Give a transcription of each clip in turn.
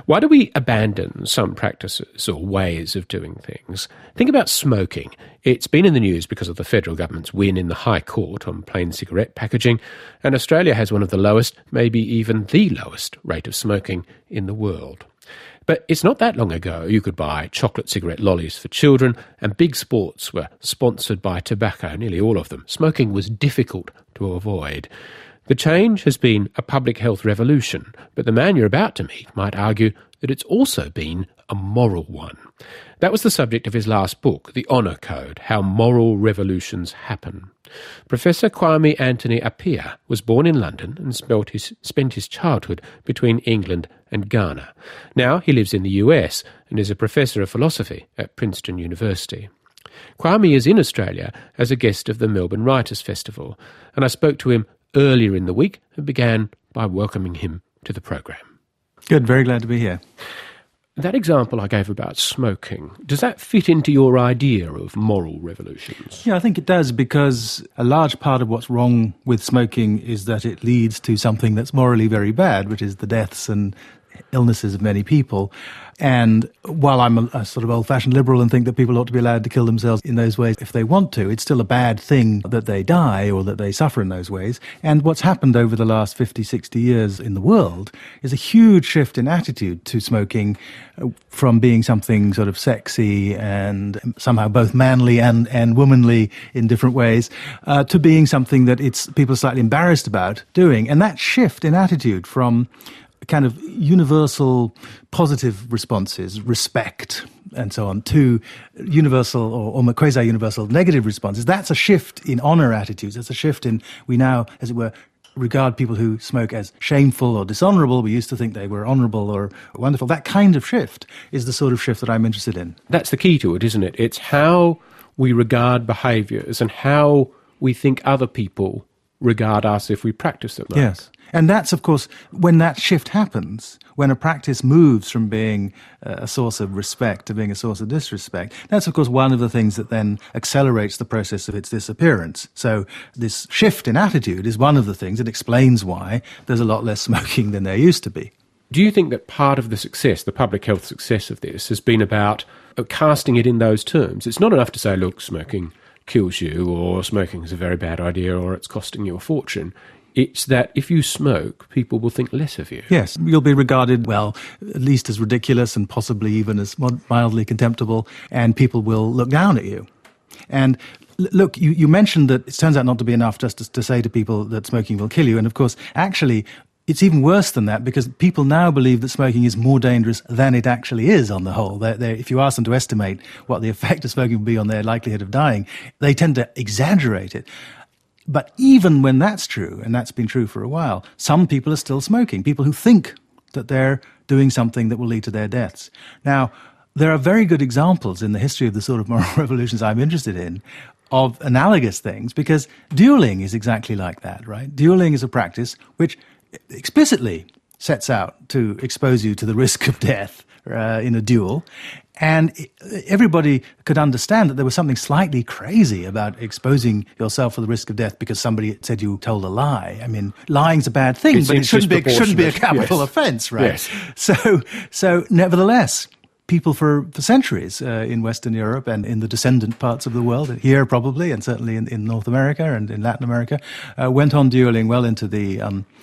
Why do we abandon some practices or ways of doing things? Think about smoking. It's been in the news because of the federal government's win in the High Court on plain cigarette packaging, and Australia has one of the lowest, maybe even the lowest, rate of smoking in the world. But it's not that long ago you could buy chocolate cigarette lollies for children, and big sports were sponsored by tobacco, nearly all of them. Smoking was difficult to avoid. The change has been a public health revolution, but the man you're about to meet might argue that it's also been a moral one. That was the subject of his last book, The Honour Code, How Moral Revolutions Happen. Professor Kwame Anthony Appiah was born in London and spent his childhood between England and Ghana. Now he lives in the US and is a professor of philosophy at Princeton University. Kwame is in Australia as a guest of the Melbourne Writers' Festival, and I spoke to him earlier in the week and began by welcoming him to the program. Good, very glad to be here. That example I gave about smoking, does that fit into your idea of moral revolutions? Yeah, I think it does, because a large part of what's wrong with smoking is that it leads to something that's morally very bad, which is the deaths and illnesses of many people. And while I'm a sort of old-fashioned liberal and think that people ought to be allowed to kill themselves in those ways if they want to, it's still a bad thing that they die or that they suffer in those ways. And what's happened over the last 50, 60 years in the world is a huge shift in attitude to smoking, from being something sort of sexy and somehow both manly and womanly in different ways, to being something that people are slightly embarrassed about doing. And that shift in attitude from kind of universal positive responses, respect and so on, to universal or quasi-universal negative responses, that's a shift in honour attitudes. It's a shift in, we now, as it were, regard people who smoke as shameful or dishonourable. We used to think they were honourable or wonderful. That kind of shift is the sort of shift that I'm interested in. That's the key to it, isn't it? It's how we regard behaviours and how we think other people regard us if we practice them. Yes. And that's, of course, when that shift happens, when a practice moves from being a source of respect to being a source of disrespect, that's, of course, one of the things that then accelerates the process of its disappearance. So this shift in attitude is one of the things that explains why there's a lot less smoking than there used to be. Do you think that part of the success, the public health success of this, has been about casting it in those terms? It's not enough to say, look, smoking kills you, or smoking is a very bad idea, or it's costing you a fortune. It's that if you smoke, people will think less of you. Yes, you'll be regarded, well, at least as ridiculous and possibly even as mildly contemptible, and people will look down at you. And look, you mentioned that it turns out not to be enough just to say to people that smoking will kill you. And of course, actually, it's even worse than that, because people now believe that smoking is more dangerous than it actually is on the whole. If you ask them to estimate what the effect of smoking will be on their likelihood of dying, they tend to exaggerate it. But even when that's true, and that's been true for a while, some people are still smoking, people who think that they're doing something that will lead to their deaths. Now, there are very good examples in the history of the sort of moral revolutions I'm interested in of analogous things, because dueling is exactly like that, right? Dueling is a practice which explicitly sets out to expose you to the risk of death in a duel. And everybody could understand that there was something slightly crazy about exposing yourself for the risk of death because somebody said you told a lie. I mean, lying's a bad thing, but it shouldn't be a capital offence, right? Yes. So nevertheless, people for centuries in Western Europe and in the descendant parts of the world, here probably, and certainly in North America and in Latin America, went on dueling well into the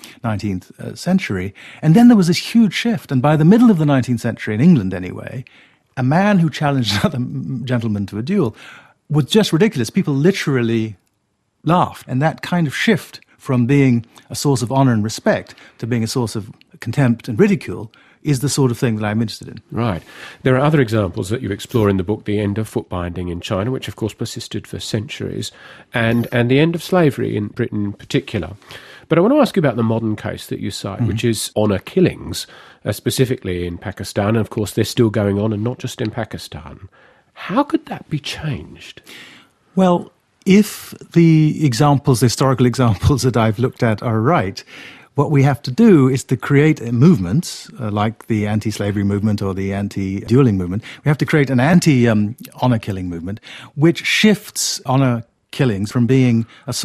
19th century. And then there was this huge shift. And by the middle of the 19th century, in England anyway, a man who challenged another gentleman to a duel was just ridiculous. People literally laughed. And that kind of shift from being a source of honour and respect to being a source of contempt and ridicule is the sort of thing that I'm interested in. Right. There are other examples that you explore in the book, the end of foot binding in China, which of course persisted for centuries, and the end of slavery in Britain in particular. But I want to ask you about the modern case that you cite, which is honour killings, specifically in Pakistan. And of course, they're still going on, and not just in Pakistan. How could that be changed? Well, if the historical examples that I've looked at are right, what we have to do is to create movements like the anti-slavery movement or the anti-dueling movement. We have to create an anti-honour killing movement which shifts honour killings from being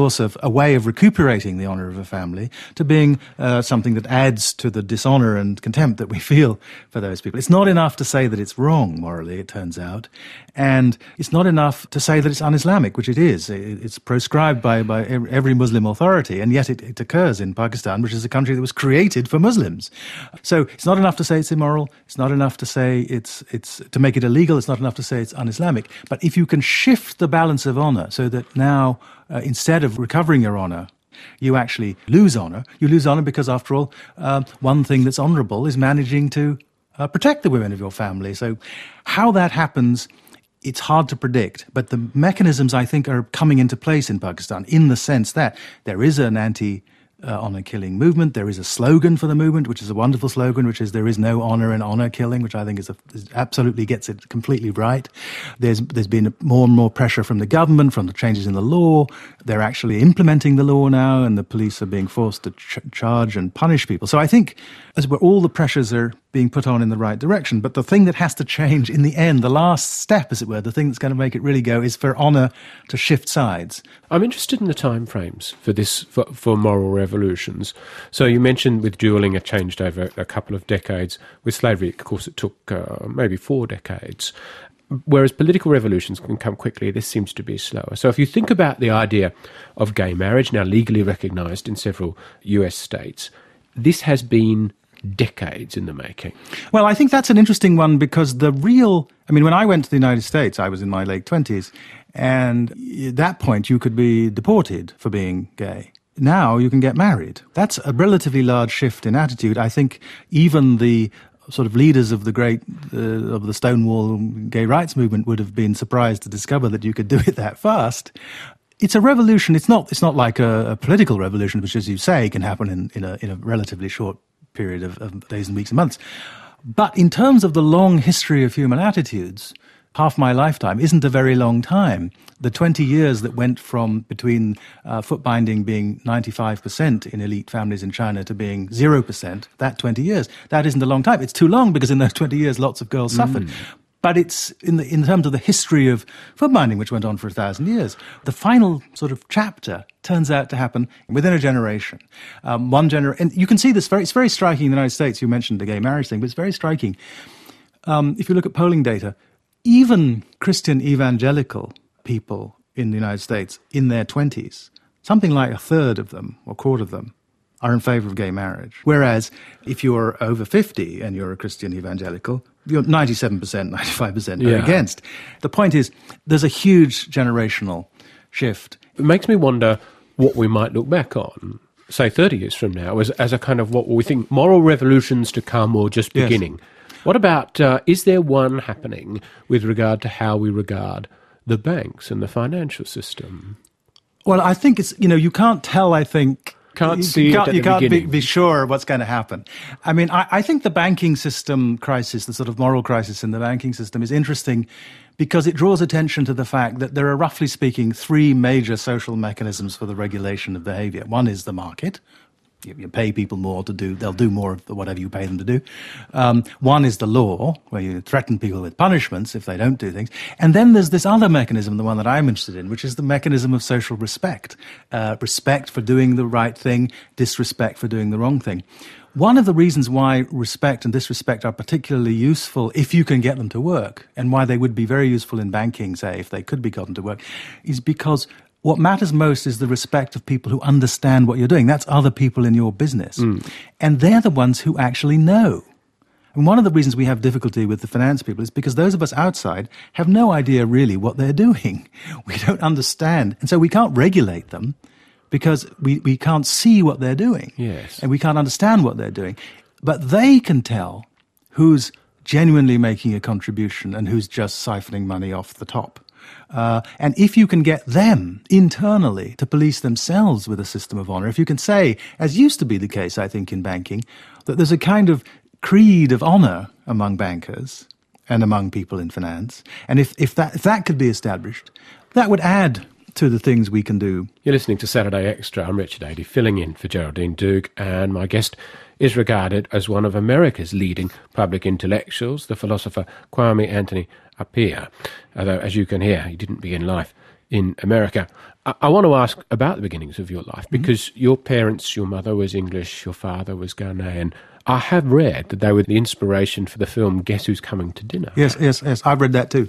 a way of recuperating the honour of a family to being something that adds to the dishonour and contempt that we feel for those people. It's not enough to say that it's wrong morally, it turns out, and it's not enough to say that it's un-Islamic, which it is. It's proscribed by every Muslim authority, and yet it occurs in Pakistan, which is a country that was created for Muslims. So it's not enough to say it's immoral, it's not enough to say it's to make it illegal, it's not enough to say it's un-Islamic. But if you can shift the balance of honour so that now, instead of recovering your honour, you actually lose honour. You lose honour because, after all, one thing that's honourable is managing to protect the women of your family. So how that happens, it's hard to predict. But the mechanisms, I think, are coming into place in Pakistan in the sense that there is an anti-honour killing movement. There is a slogan for the movement, which is a wonderful slogan, which is "There is no honour in honour killing," which I think is absolutely gets it completely right. There's been more and more pressure from the government, from the changes in the law. They're actually implementing the law now, and the police are being forced to charge and punish people. So I think all the pressures are being put on in the right direction. But the thing that has to change in the end, the last step, as it were, the thing that's going to make it really go, is for honour to shift sides. I'm interested in the timeframes for this, for moral revolutions. So you mentioned with duelling it changed over a couple of decades. With slavery, of course, it took maybe 4 decades. Whereas political revolutions can come quickly, this seems to be slower. So if you think about the idea of gay marriage, now legally recognised in several US states, this has been decades in the making. Well, I think that's an interesting one because when I went to the United States, I was in my late 20s, and at that point you could be deported for being gay. Now you can get married. That's a relatively large shift in attitude. I think even the sort of leaders of of the Stonewall gay rights movement would have been surprised to discover that you could do it that fast. It's a revolution. It's not like a political revolution, which, as you say, can happen in a relatively short period of days and weeks and months. But in terms of the long history of human attitudes, half my lifetime isn't a very long time. The 20 years that went from between foot binding being 95% in elite families in China to being 0%, that 20 years, that isn't a long time. It's too long because in those 20 years lots of girls suffered. But it's in terms of the history of foot binding, which went on for 1,000 years, the final sort of chapter turns out to happen within a generation. And you can see this it's very striking in the United States. You mentioned the gay marriage thing, but it's very striking. If you look at polling data, even Christian evangelical people in the United States in their 20s, something like a third of them or a quarter of them are in favour of gay marriage. Whereas if you're over 50 and you're a Christian evangelical, you're 97%, 95% are against. The point is, there's a huge generational shift. It makes me wonder what we might look back on, say 30 years from now, as a kind of what we think moral revolutions to come or just beginning. Yes. What about, is there one happening with regard to how we regard the banks and the financial system? Well, I think it's, you can't tell, I think. You can't be sure what's going to happen. I mean, I think the banking system crisis, the sort of moral crisis in the banking system, is interesting because it draws attention to the fact that there are, roughly speaking, 3 major social mechanisms for the regulation of behaviour. One is the market. You pay people more they'll do more of whatever you pay them to do. One is the law, where you threaten people with punishments if they don't do things. And then there's this other mechanism, the one that I'm interested in, which is the mechanism of social respect. Respect for doing the right thing, disrespect for doing the wrong thing. One of the reasons why respect and disrespect are particularly useful if you can get them to work, and why they would be very useful in banking, say, if they could be gotten to work, is because what matters most is the respect of people who understand what you're doing. That's other people in your business. And they're the ones who actually know. And one of the reasons we have difficulty with the finance people is because those of us outside have no idea really what they're doing. We don't understand. And so we can't regulate them because we can't see what they're doing. Yes. And we can't understand what they're doing. But they can tell who's genuinely making a contribution and who's just siphoning money off the top. And if you can get them internally to police themselves with a system of honour, if you can say, as used to be the case, I think, in banking, that there's a kind of creed of honour among bankers and among people in finance, and if that could be established, that would add to the things we can do. You're listening to Saturday Extra. I'm Richard Adey, filling in for Geraldine Doogue, and my guest is regarded as one of America's leading public intellectuals, the philosopher Kwame Anthony Appiah. Although, as you can hear, he didn't begin life in America. I want to ask about the beginnings of your life, because your parents, your mother was English, your father was Ghanaian. I have read that they were the inspiration for the film Guess Who's Coming to Dinner. Yes. I've read that too.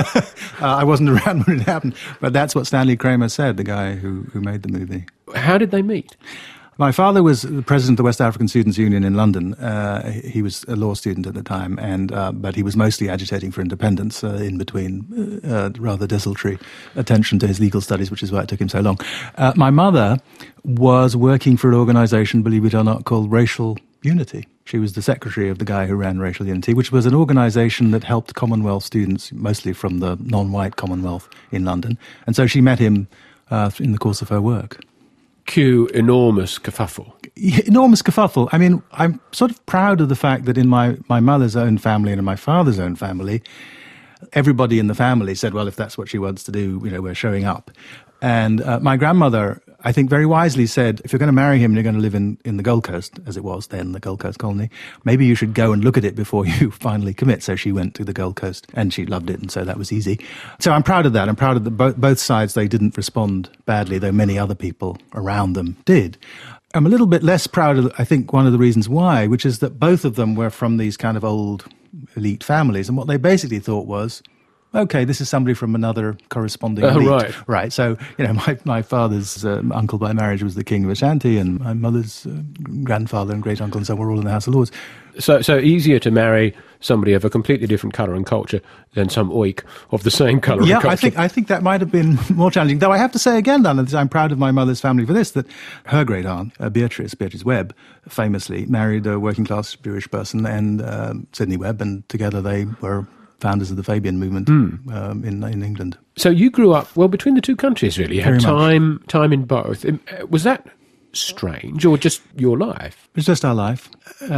I wasn't around when it happened, but that's what Stanley Kramer said, the guy who made the movie. How did they meet? My father was the president of the West African Students' Union in London. He was a law student at the time, but he was mostly agitating for independence in between rather desultory attention to his legal studies, which is why it took him so long. My mother was working for an organisation, believe it or not, called Racial Unity. She was the secretary of the guy who ran Racial Unity, which was an organisation that helped Commonwealth students, mostly from the non-white Commonwealth in London. And so she met him in the course of her work. Cue enormous kerfuffle. Enormous kerfuffle. I mean, I'm sort of proud of the fact that in my mother's own family and in my father's own family, everybody in the family said, well, if that's what she wants to do, we're showing up. And my grandmother, I think very wisely said, if you're going to marry him and you're going to live in the Gold Coast, as it was then, the Gold Coast colony, maybe you should go and look at it before you finally commit. So she went to the Gold Coast and she loved it, and so that was easy. So I'm proud of that. I'm proud of both sides. They didn't respond badly, though many other people around them did. I'm a little bit less proud of, I think, one of the reasons why, which is that both of them were from these kind of old elite families, and what they basically thought was, okay, this is somebody from another corresponding elite. Right. So, my father's uncle by marriage was the King of Ashanti, and my mother's grandfather and great-uncle and so were all in the House of Lords. So easier to marry somebody of a completely different colour and culture than some oik of the same colour and culture. I think that might have been more challenging. Though I have to say again, Dan, that I'm proud of my mother's family for this, that her great-aunt, Beatrice Webb, famously married a working-class Jewish person, and Sidney Webb, and together they were founders of the Fabian movement in England. So you grew up, between the two countries, really. You had time in both. Was that strange, or just your life? It's just our life.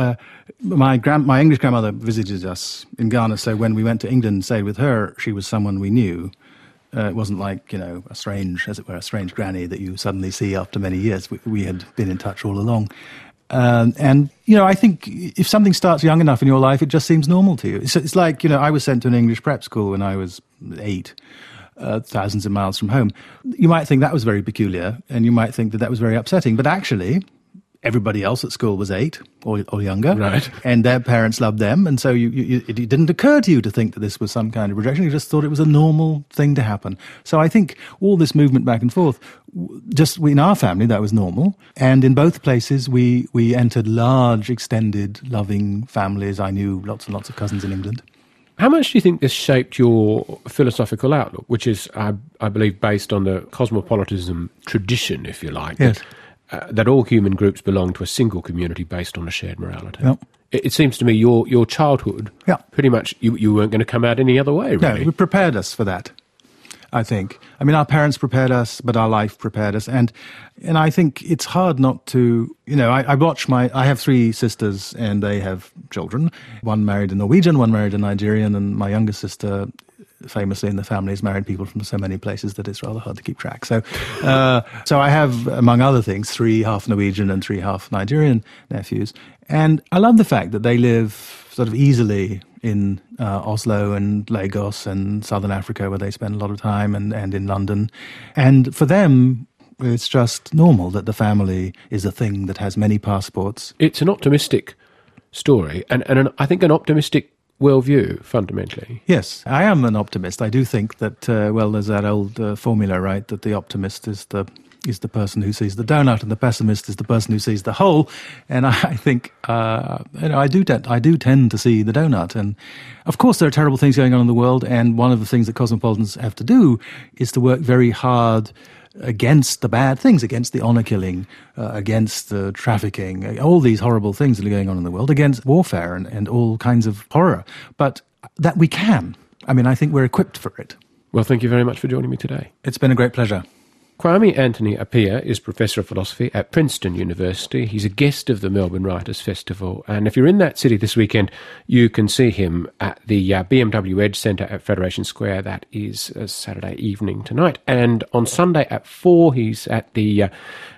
My English grandmother visited us in Ghana, so when we went to England and stayed with her, she was someone we knew. It wasn't like, a strange granny that you suddenly see after many years. We had been in touch all along. I think if something starts young enough in your life, it just seems normal to you. It's like, I was sent to an English prep school when I was 8, thousands of miles from home. You might think that was very peculiar, and you might think that was very upsetting, but actually everybody else at school was 8 or younger, right? And their parents loved them, and so it didn't occur to you to think that this was some kind of rejection. You just thought it was a normal thing to happen. So I think all this movement back and forth, just in our family, that was normal. And in both places, we entered large, extended, loving families. I knew lots and lots of cousins in England. How much do you think this shaped your philosophical outlook, which is, I believe, based on the cosmopolitanism tradition, if you like? Yes. That all human groups belong to a single community based on a shared morality. Yep. It seems to me your childhood, pretty much, you weren't going to come out any other way, really. No, it prepared us for that, I think. I mean, our parents prepared us, but our life prepared us. And I think it's hard not to, I have 3 sisters and they have children. One married a Norwegian, one married a Nigerian, and my youngest sister, famously in the family, has married people from so many places that it's rather hard to keep track. So I have, among other things, 3 half Norwegian and 3 half Nigerian nephews. And I love the fact that they live sort of easily in Oslo and Lagos and Southern Africa, where they spend a lot of time, and in London. And for them, it's just normal that the family is a thing that has many passports. It's an optimistic story, and I think an optimistic worldview, fundamentally. Yes, I am an optimist. I do think that, there's that old formula, right, that the optimist is the person who sees the donut, and the pessimist is the person who sees the whole. And I think, I do tend to see the donut. And of course, there are terrible things going on in the world. And one of the things that cosmopolitans have to do is to work very hard against the bad things, against the honour killing, against the trafficking, all these horrible things that are going on in the world, against warfare and all kinds of horror. But that we can. I mean, I think we're equipped for it. Well, thank you very much for joining me today. It's been a great pleasure. Kwame Anthony Appiah is Professor of Philosophy at Princeton University. He's a guest of the Melbourne Writers' Festival. And if you're in that city this weekend, you can see him at the BMW Edge Centre at Federation Square. That is Saturday evening tonight. And on Sunday at 4, he's at the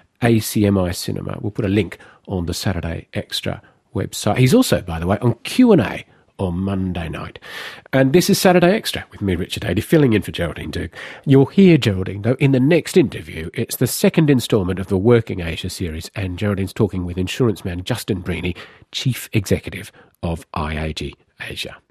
ACMI Cinema. We'll put a link on the Saturday Extra website. He's also, by the way, on Q&A on Monday night. And this is Saturday Extra with me, Richard Daly, filling in for Geraldine Doogue. You'll hear Geraldine, though, in the next interview. It's the second instalment of the Working Asia series, and Geraldine's talking with insurance man Justin Breeny, Chief Executive of IAG Asia.